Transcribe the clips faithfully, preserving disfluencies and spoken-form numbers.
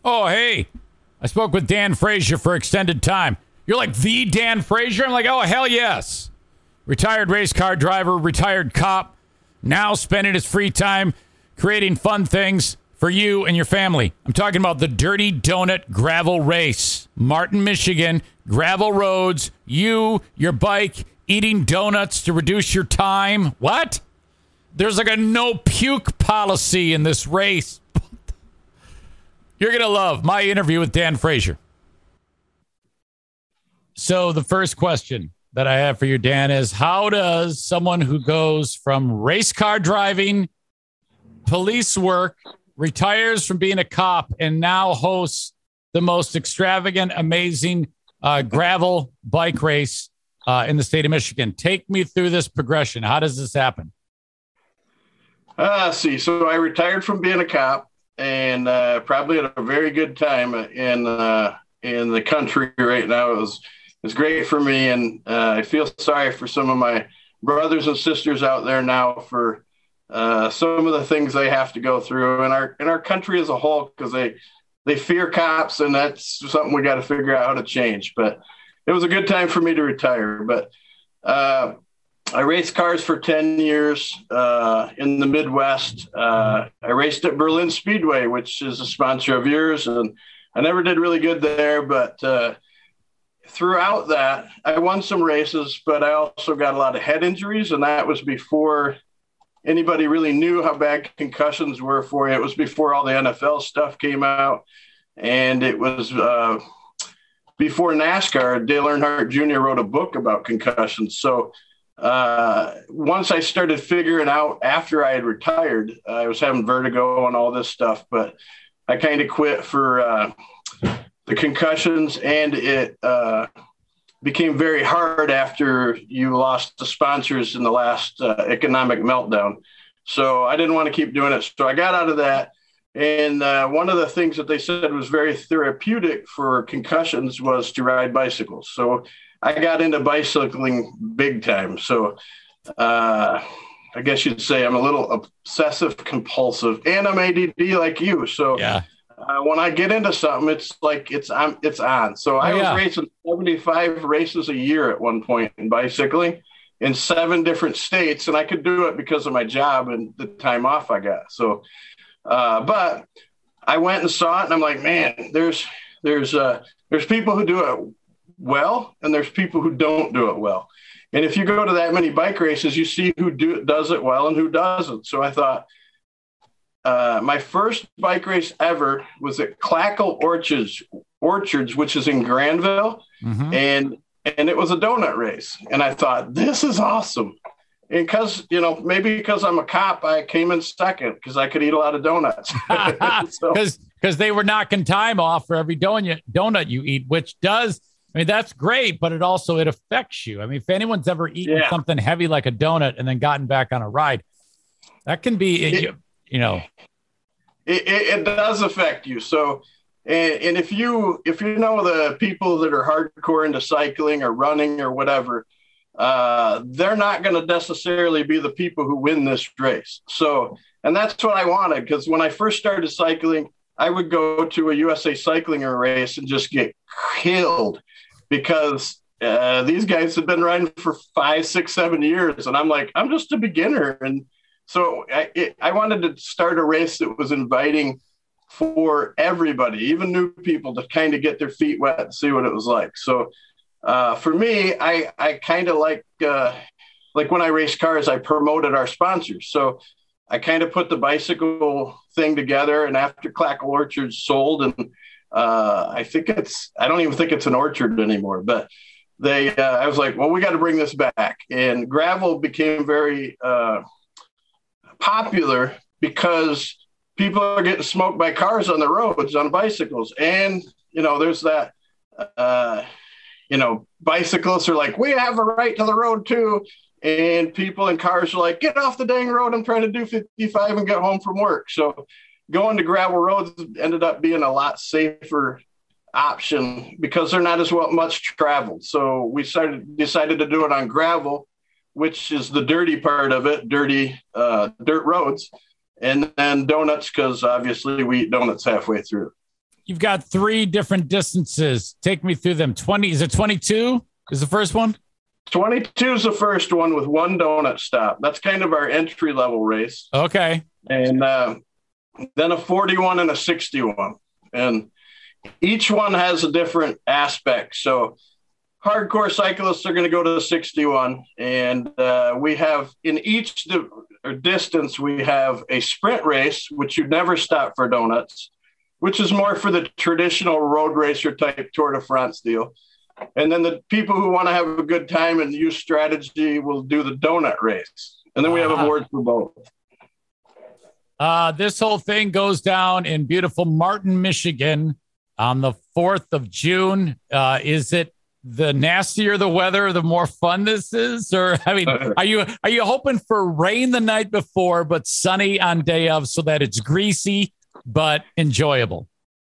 Oh, hey, I spoke with Dan Frazier for extended time. You're like the Dan Frazier? I'm like, oh, hell yes. Retired race car driver, retired cop, now spending his free time creating fun things for you and your family. I'm talking about the Dirty Donut Gravel Race. Martin, Michigan, gravel roads, you, your bike, eating donuts to reduce your time. What? There's like a no puke policy in this race. You're going to love my interview with Dan Frazier. So the first question that I have for you, Dan, is how does someone who goes from race car driving, police work, retires from being a cop, and now hosts the most extravagant, amazing uh, gravel bike race uh, in the state of Michigan? Take me through this progression. How does this happen? Uh, see, so I retired from being a cop, and uh, probably at a very good time in uh, in the country right now. It was it's great for me, and uh, I feel sorry for some of my brothers and sisters out there now for uh, some of the things they have to go through in our in our country as a whole, because they they fear cops, and that's something we got to figure out how to change. But it was a good time for me to retire. But uh, I raced cars for ten years uh, in the Midwest. Uh, I raced at Berlin Speedway, which is a sponsor of yours, and I never did really good there. But uh, throughout that, I won some races, but I also got a lot of head injuries, and that was before anybody really knew how bad concussions were for you. It was before all the N F L stuff came out, and it was uh, before NASCAR. Dale Earnhardt Junior wrote a book about concussions. So uh, once I started figuring out after I had retired, I was having vertigo and all this stuff, but I kind of quit for uh, the concussions, and it uh, became very hard after you lost the sponsors in the last uh, economic meltdown. So I didn't want to keep doing it. So I got out of that. And uh, one of the things that they said was very therapeutic for concussions was to ride bicycles. So I got into bicycling big time. So uh, I guess you'd say I'm a little obsessive compulsive, and I'm A D D like you. So yeah. Uh, when I get into something, it's like it's I'm it's on. So I oh, yeah. was racing seventy-five races a year at one point in bicycling in seven different states, and I could do it because of my job and the time off I got. So, uh, but I went and saw it, and I'm like, man, there's there's uh, there's people who do it well, and there's people who don't do it well. And if you go to that many bike races, you see who do does it well and who doesn't. So I thought. Uh, my first bike race ever was at Clackle Orchards, Orchards, which is in Granville, mm-hmm. and and it was a donut race. And I thought, this is awesome. And because, you know, maybe because I'm a cop, I came in second because I could eat a lot of donuts. Because so. because they were knocking time off for every donut donut you eat, which does, I mean, that's great, but it also, it affects you. I mean, if anyone's ever eaten yeah. something heavy like a donut and then gotten back on a ride, that can be, it, you, you know, it, it, it does affect you. So, and, and if you, if you know the people that are hardcore into cycling or running or whatever, uh, they're not going to necessarily be the people who win this race. So, and that's what I wanted. Because when I first started cycling, I would go to a U S A Cycling race and just get killed because uh, these guys have been riding for five, six, seven years. And I'm like, I'm just a beginner. And so I, it, I wanted to start a race that was inviting for everybody, even new people, to kind of get their feet wet and see what it was like. So uh, for me, I, I kind of like, uh, like when I race cars, I promoted our sponsors. So I kind of put the bicycle thing together, and after Clackle Orchards sold, and uh, I think it's, I don't even think it's an orchard anymore, but they, uh, I was like, well, we got to bring this back. And gravel became very uh, popular because people are getting smoked by cars on the roads on bicycles. And, you know, there's that, uh, you know, bicyclists are like, we have a right to the road too. And people in cars are like, get off the dang road. I'm trying to do fifty-five and get home from work. So going to gravel roads ended up being a lot safer option because they're not as well much traveled. So we started decided to do it on gravel, which is the dirty part of it, dirty uh, dirt roads, and then donuts, because obviously we eat donuts halfway through. you've got three different distances. Take me through them. twenty is it twenty-two? Is the first one? twenty-two is the first one with one donut stop. That's kind of our entry level race. Okay. And uh, then a forty-one and a sixty-one. And each one has a different aspect. So hardcore cyclists are going to go to the sixty-one. And uh, we have in each di- or distance, we have a sprint race, which you'd never stop for donuts, which is more for the traditional road racer type Tour de France deal. And then the people who want to have a good time and use strategy will do the donut race. And then we have awards for both. Uh, this whole thing goes down in beautiful Martin, Michigan on the fourth of June. Uh, is it the nastier the weather, the more fun this is? Or, I mean, are you are you hoping for rain the night before, but sunny on day of so that it's greasy but enjoyable?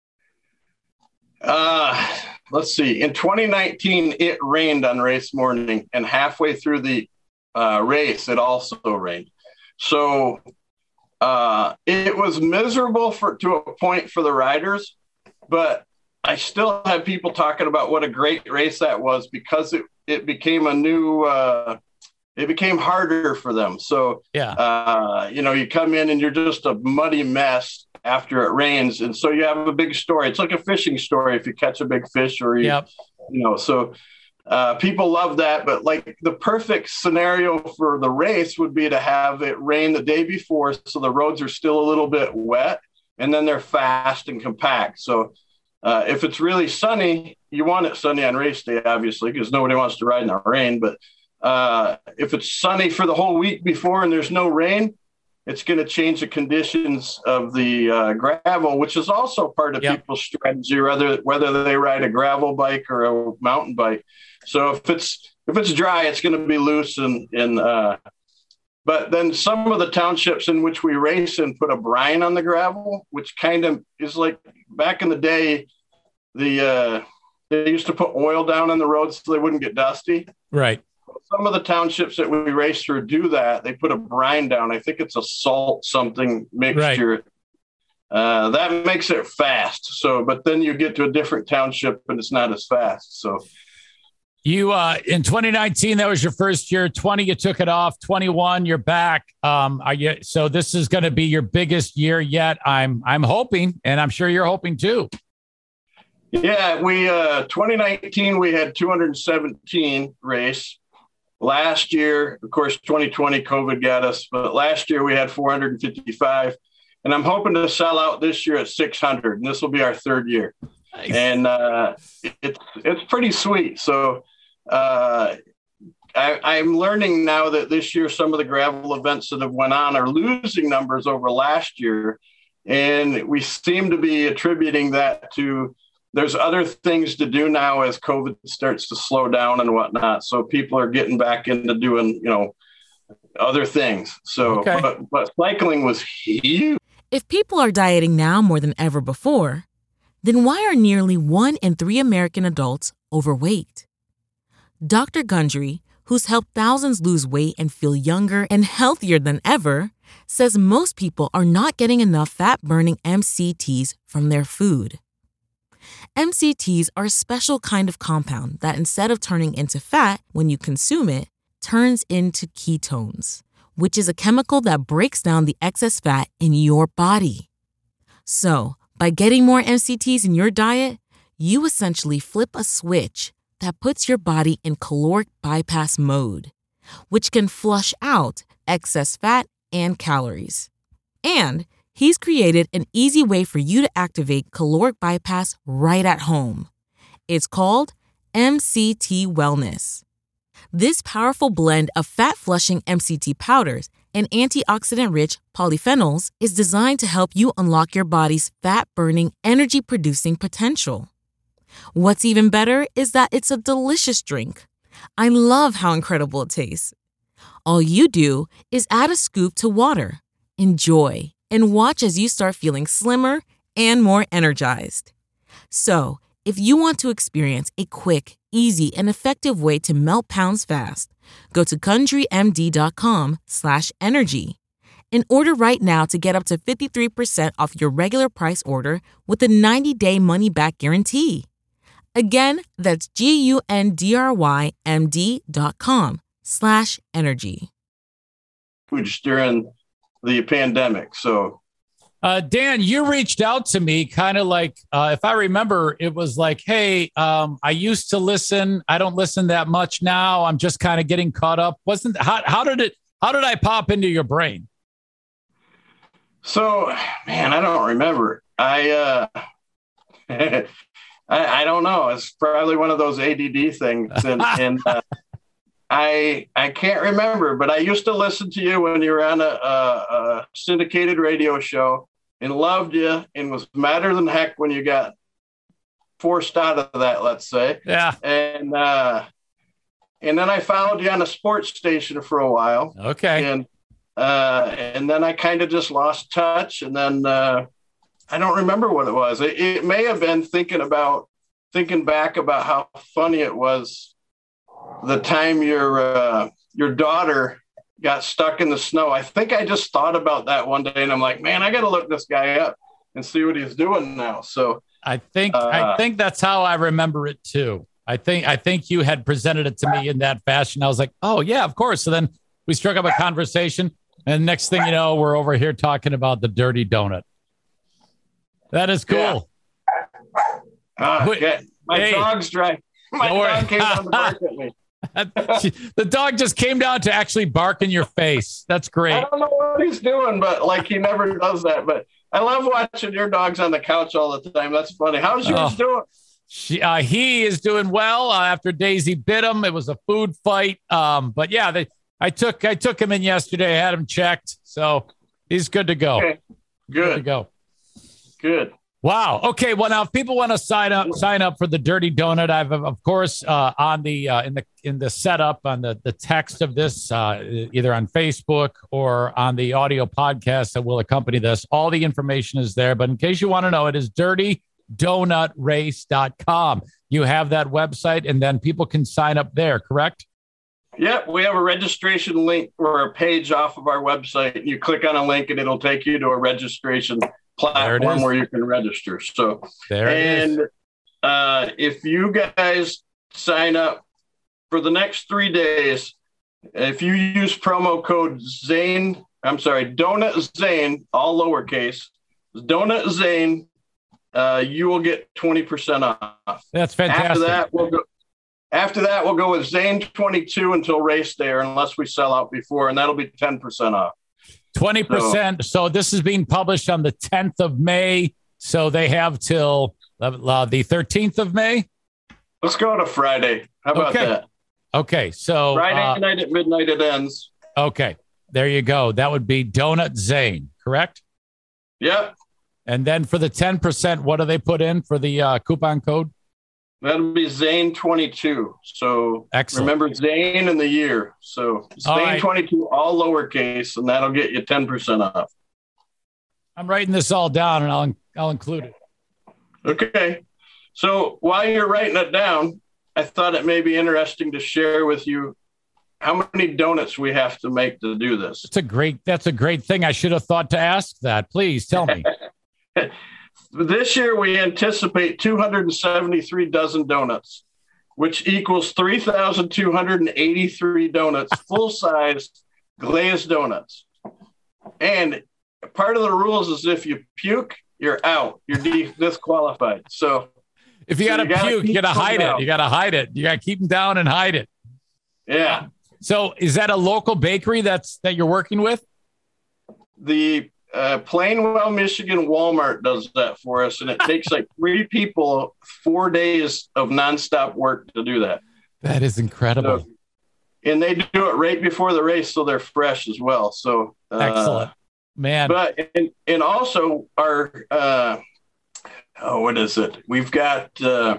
Uh, let's see. In twenty nineteen, it rained on race morning, and halfway through the uh, race, it also rained. So uh, it was miserable for to a point for the riders, but I still have people talking about what a great race that was because it, it became a new, uh, it became harder for them. So, yeah, uh, you know, you come in and you're just a muddy mess after it rains. And so you have a big story. It's like a fishing story if you catch a big fish or, you, yep. you know, so uh, people love that. But like the perfect scenario for the race would be to have it rain the day before so the roads are still a little bit wet and then they're fast and compact. So uh, if it's really sunny, you want it sunny on race day, obviously, because nobody wants to ride in the rain. But uh, if it's sunny for the whole week before and there's no rain, it's going to change the conditions of the uh, gravel, which is also part of yep. people's strategy, whether whether they ride a gravel bike or a mountain bike. So if it's if it's dry, it's going to be loose. And, and uh, but then some of the townships in which we race in put a brine on the gravel, which kind of is like back in the day, the uh, they used to put oil down on the roads so they wouldn't get dusty. Right. Some of the townships that we race through do that. They put a brine down. I think it's a salt something mixture. Right. Uh, that makes it fast. So, but then you get to a different township and it's not as fast. So you, uh, in twenty nineteen, that was your first year. twenty, you took it off. twenty-one, you're back. Um, are you, so this is going to be your biggest year yet. I'm, I'm hoping, and I'm sure you're hoping too. Yeah, we, uh, twenty nineteen, we had two hundred seventeen race. Last year, of course, twenty twenty COVID got us, but last year we had four hundred fifty-five, and I'm hoping to sell out this year at six hundred, and this will be our third year. Nice. And uh, it's it's pretty sweet. So uh, I, I'm learning now that this year some of the gravel events that have went on are losing numbers over last year, and we seem to be attributing that to there's other things to do now as COVID starts to slow down and whatnot. So people are getting back into doing, you know, other things. So, okay. but, but cycling was huge. If people are dieting now more than ever before, then why are nearly one in three American adults overweight? Doctor Gundry, who's helped thousands lose weight and feel younger and healthier than ever, says most people are not getting enough fat-burning M C Ts from their food. M C Ts are a special kind of compound that instead of turning into fat when you consume it, turns into ketones, which is a chemical that breaks down the excess fat in your body. So, by getting more M C Ts in your diet, you essentially flip a switch that puts your body in caloric bypass mode, which can flush out excess fat and calories. And he's created an easy way for you to activate caloric bypass right at home. It's called M C T Wellness. This powerful blend of fat-flushing M C T powders and antioxidant-rich polyphenols is designed to help you unlock your body's fat-burning, energy-producing potential. What's even better is that it's a delicious drink. I love how incredible it tastes. All you do is add a scoop to water, enjoy, and watch as you start feeling slimmer and more energized. So, if you want to experience a quick, easy, and effective way to melt pounds fast, go to gundrymd.com slash energy And order right now to get up to fifty-three percent off your regular price order with a ninety-day money-back guarantee. Again, that's G-U-N-D-R-Y-M-D dot com slash energy. During the pandemic. So, uh, Dan, you reached out to me kind of like, uh, if I remember, it was like, hey, um, I used to listen. I don't listen that much now. I'm just kind of getting caught up. Wasn't how, how did it, how did I pop into your brain? So, man, I don't remember. I, uh, I, I don't know. It's probably one of those A D D things. And, and uh, I, I can't remember, but I used to listen to you when you were on a, a, a syndicated radio show and loved you and was madder than heck when you got forced out of that, let's say. Yeah. And, uh, and then I followed you on a sports station for a while. Okay. And, Uh, and then I kind of just lost touch. And then uh, I don't remember what it was. It, it may have been thinking about thinking back about how funny it was the time your uh, your daughter got stuck in the snow. I think I just thought about that one day, and I'm like, man, I got to look this guy up and see what he's doing now. So I think uh, I think that's how I remember it too. I think I think you had presented it to me in that fashion. I was like, oh yeah, of course. So then we struck up a conversation. And next thing you know, we're over here talking about the Dirty Donut. That is cool. Yeah. Uh, okay. My hey. dog's dry. My dog came down to bark at me. The dog just came down to actually bark in your face. That's great. I don't know what he's doing, but like he never does that. But I love watching your dogs on the couch all the time. That's funny. How's yours oh. doing? She, uh, he is doing well uh, after Daisy bit him. It was a food fight. Um, but yeah, they, I took I took him in yesterday. I had him checked, so he's good to go. Okay. Good. good to go. Good. Wow. Okay. Well, now if people want to sign up, sign up for the Dirty Donut. I've of course uh, on the uh, in the in the setup on the the text of this, uh, either on Facebook or on the audio podcast that will accompany this. All the information is there. But in case you want to know, it is dirty donut race dot com. You have that website, and then people can sign up there. Correct? Yep, we have a registration link or a page off of our website. You click on a link and it'll take you to a registration platform where you can register. So, there it and is. Uh, if you guys sign up for the next three days, if you use promo code Zane, I'm sorry, Donut Zane, all lowercase, Donut Zane, uh, you will get twenty percent off. That's fantastic. After that, we'll go. After that, we'll go with Zane twenty-two until race day, or unless we sell out before, and that'll be ten percent off. twenty percent. So, so this is being published on the tenth of May. So they have till uh, the thirteenth of May. Let's go to Friday. How about okay. that? Okay. So Friday uh, night at midnight it ends. Okay. There you go. That would be Donut Zane, correct? Yep. And then for the ten percent, what do they put in for the uh, coupon code? That'll be Zane twenty-two. So excellent. Remember Zane and the year. So Zane right. twenty-two, all lowercase, and that'll get you ten percent off. I'm writing this all down, and I'll I'll include it. Okay. So while you're writing it down, I thought it may be interesting to share with you how many donuts we have to make to do this. That's a great. That's a great thing. I should have thought to ask that. Please tell me. This year, we anticipate two hundred seventy-three dozen donuts, which equals three thousand two hundred eighty-three donuts, full-size glazed donuts. And part of the rules is if you puke, you're out. You're de- disqualified. So if you got to so puke, you got to hide it. Out. You got to hide it. You got to keep them down and hide it. Yeah. So is that a local bakery that's that you're working with? The Uh, Plainwell, Michigan Walmart does that for us, and it takes like three people four days of nonstop work to do that. That is incredible. So, and they do it right before the race, so they're fresh as well. So uh, excellent, man. But and, and also our uh, oh, what is it? We've got uh,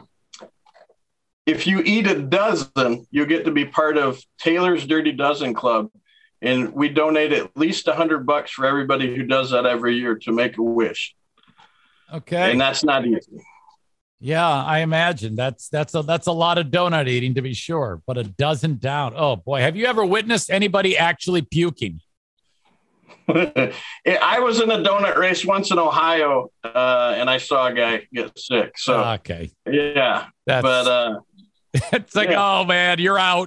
if you eat a dozen, you get to be part of Taylor's Dirty Dozen Club. And we donate at least a hundred bucks for everybody who does that every year to make a wish. Okay. And that's not easy. Yeah, I imagine that's, that's a, that's a lot of donut eating to be sure, but a dozen down. Oh boy. Have you ever witnessed anybody actually puking? I was in a donut race once in Ohio, uh, and I saw a guy get sick. So okay, yeah, That's, but uh, it's like, yeah. oh man, you're out.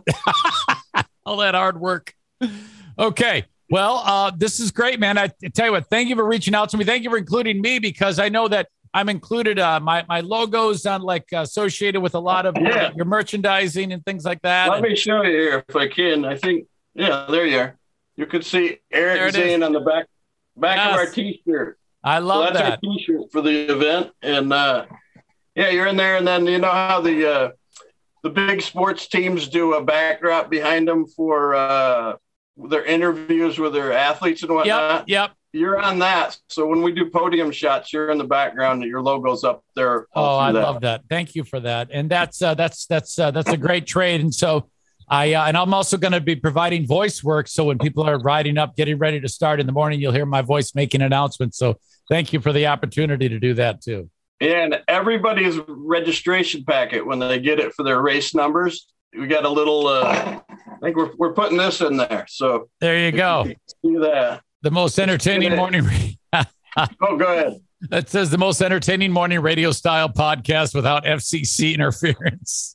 All that hard work. Okay, well, uh, this is great, man. I, I tell you what, thank you for reaching out to me. Thank you for including me, because I know that I'm included. Uh, my my logo's on like associated with a lot of yeah. your merchandising and things like that. Let and, me show you here if I can. I think yeah, there you are. You could see Eric Zane on the back back yes. of our T-shirt. I love so that's that. our T-shirt for the event, and uh, yeah, you're in there. And then you know how the uh, the big sports teams do a backdrop behind them for uh, their interviews with their athletes and whatnot. Yep. Yep. You're on that. So when we do podium shots, you're in the background and your logo's up there. Oh, I that. love that. Thank you for that. And that's uh, that's that's uh, that's a great trade. And so. I uh, and I'm also going to be providing voice work. So when people are riding up, getting ready to start in the morning, you'll hear my voice making announcements. So thank you for the opportunity to do that too. And everybody's registration packet, when they get it for their race numbers, we got a little, uh, I think we're, we're putting this in there. So there you go. You see that. The most entertaining morning. Oh, go ahead. That says the most entertaining morning radio style podcast without F C C interference.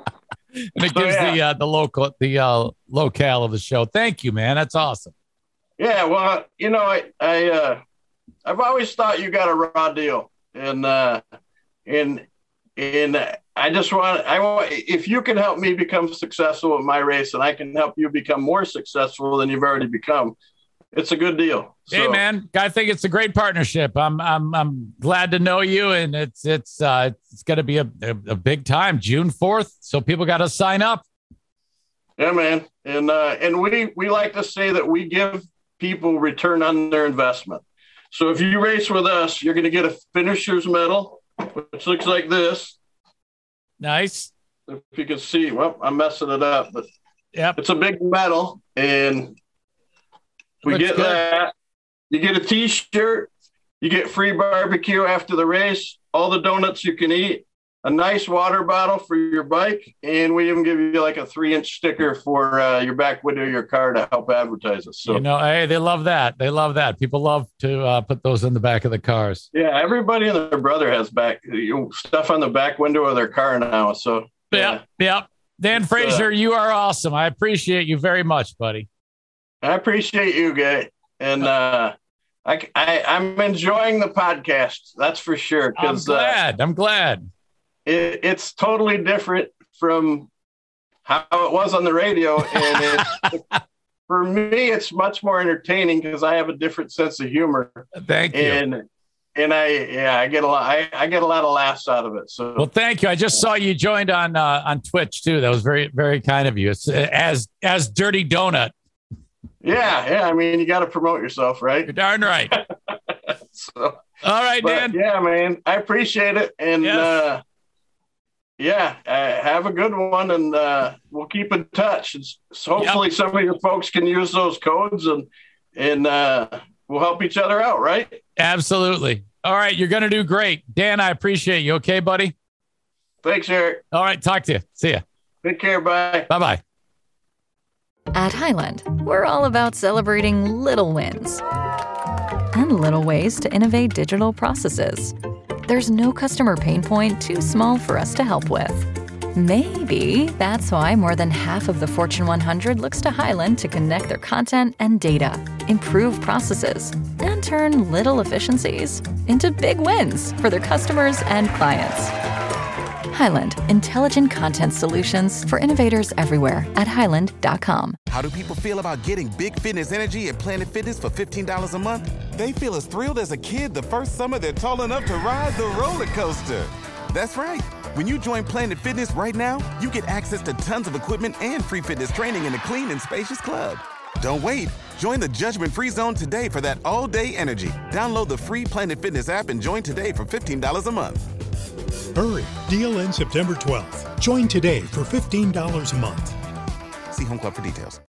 And it gives oh, yeah. the uh, the local the uh, locale of the show. Thank you, man. That's awesome. Yeah, well, you know, I I uh, I've always thought you got a raw deal, and uh, and and I just want I want if you can help me become successful at my race, and I can help you become more successful than you've already become. It's a good deal. So, hey, man, I think it's a great partnership. I'm I'm I'm glad to know you, and it's it's uh, it's going to be a, a, a big time, June fourth. So people got to sign up. Yeah, man, and uh, and we we like to say that we give people return on their investment. So if you race with us, you're going to get a finisher's medal, which looks like this. Nice. If you can see, well, I'm messing it up, but yep. It's a big medal, and we Looks get good. that. You get a T-shirt. You get free barbecue after the race. All the donuts you can eat. A nice water bottle for your bike, and we even give you like a three-inch sticker for uh, your back window of your car to help advertise us. So you know, hey, they love that. They love that. People love to uh, put those in the back of the cars. Yeah, everybody and their brother has back you know, stuff on the back window of their car now. So yeah, yeah. Dan Frazier, uh, you are awesome. I appreciate you very much, buddy. I appreciate you, guy, and uh, I, I I'm enjoying the podcast. That's for sure. I'm glad. Uh, I'm glad. It, it's totally different from how it was on the radio, and it, for me, it's much more entertaining because I have a different sense of humor. Thank you. And and I yeah, I get a lot. I, I get a lot of laughs out of it. So well, thank you. I just saw you joined on uh, on Twitch too. That was very very kind of you. It's uh, as as Dirty Donut. Yeah, yeah. I mean, you got to promote yourself, right? You're darn right. So, all right, Dan. Yeah, man. I appreciate it. And yes. uh, yeah, uh, have a good one. And uh, we'll keep in touch. It's, so hopefully yep. some of your folks can use those codes and, and uh, we'll help each other out, right? Absolutely. All right. You're going to do great. Dan, I appreciate you. Okay, buddy? Thanks, Eric. All right. Talk to you. See ya. Take care. Bye. Bye-bye. At Highland, we're all about celebrating little wins and little ways to innovate digital processes. There's no customer pain point too small for us to help with. Maybe that's why more than half of the Fortune one hundred looks to Highland to connect their content and data, improve processes, and turn little efficiencies into big wins for their customers and clients. Highland, intelligent content solutions for innovators everywhere at highland dot com. How do people feel about getting big fitness energy at Planet Fitness for fifteen dollars a month? They feel as thrilled as a kid the first summer they're tall enough to ride the roller coaster. That's right. When you join Planet Fitness right now, you get access to tons of equipment and free fitness training in a clean and spacious club. Don't wait. Join the judgment-free zone today for that all-day energy. Download the free Planet Fitness app and join today for fifteen dollars a month. Hurry. Deal ends September twelfth. Join today for fifteen dollars a month. See Home Club for details.